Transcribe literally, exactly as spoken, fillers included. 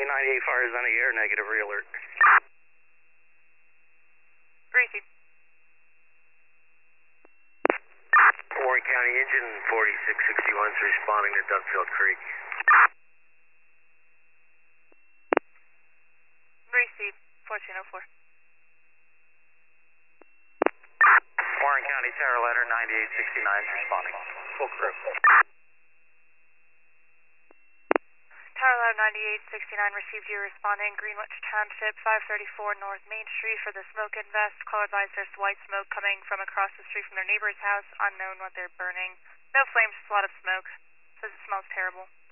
ninety-eight fires on the air, negative re-alert. Gracie. Warren County engine forty-six sixty-one is responding to Dugfield Creek. Gracie, fourteen oh four. Warren County Terra Letter ninety-eight sixty-nine is responding. Full crew. Tower Lab ninety-eight sixty-nine received you responding Greenwich Township, five thirty-four North Main Street for the smoke invest. Call advised there's white smoke coming from across the street from their neighbor's house. Unknown what they're burning. No flames, just a lot of smoke. Says it smells terrible.